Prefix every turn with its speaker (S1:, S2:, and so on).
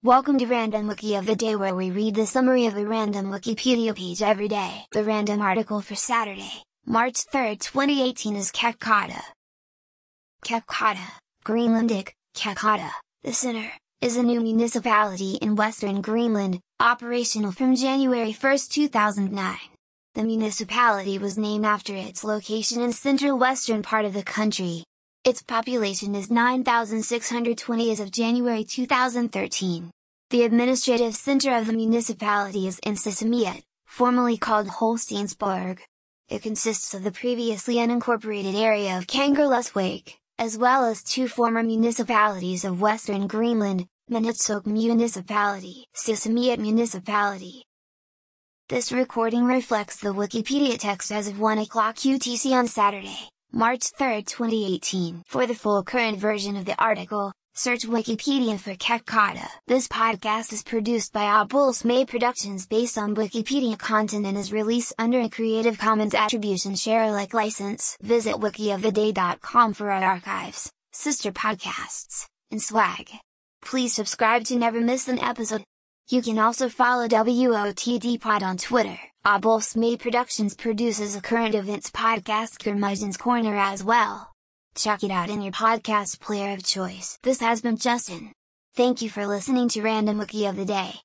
S1: Welcome to Random Wiki of the Day, where we read the summary of a random Wikipedia page every day. The random article for Saturday, March 3, 2018 is Kekkoda. Kekkoda, Greenlandic, Kekkoda, the Center, is a new municipality in western Greenland, operational from January 1, 2009. The municipality was named after its location in central western part of the country. Its population is 9,620 as of January 2013. The administrative center of the municipality is in Sisimiut, formerly called Holsteinsborg. It consists of the previously unincorporated area of Kangerlussuaq, as well as two former municipalities of western Greenland, Maniitsoq Municipality, Sisimiut Municipality. This recording reflects the Wikipedia text as of 1 o'clock UTC on Saturday, March 3, 2018. For the full current version of the article, search Wikipedia for Kekkoda. This podcast is produced by Abulsmay Productions based on Wikipedia content and is released under a Creative Commons Attribution Share Alike license. Visit wikioftheday.com for our archives, sister podcasts, and swag. Please subscribe to never miss an episode. You can also follow WOTD Pod on Twitter. Abulsmay Productions produces a current events podcast, Curmudgeon's Corner, as well. Check it out in your podcast player of choice. This has been Justin. Thank you for listening to Random Wiki of the Day.